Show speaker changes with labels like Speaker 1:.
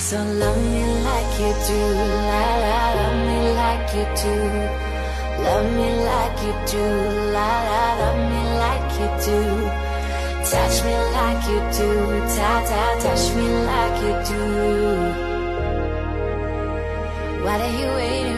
Speaker 1: So love me like you do, la la, love me like you do. Love me like you do, la la, love me like you do. Touch me like you do, ta ta, touch me like you do. What are you waiting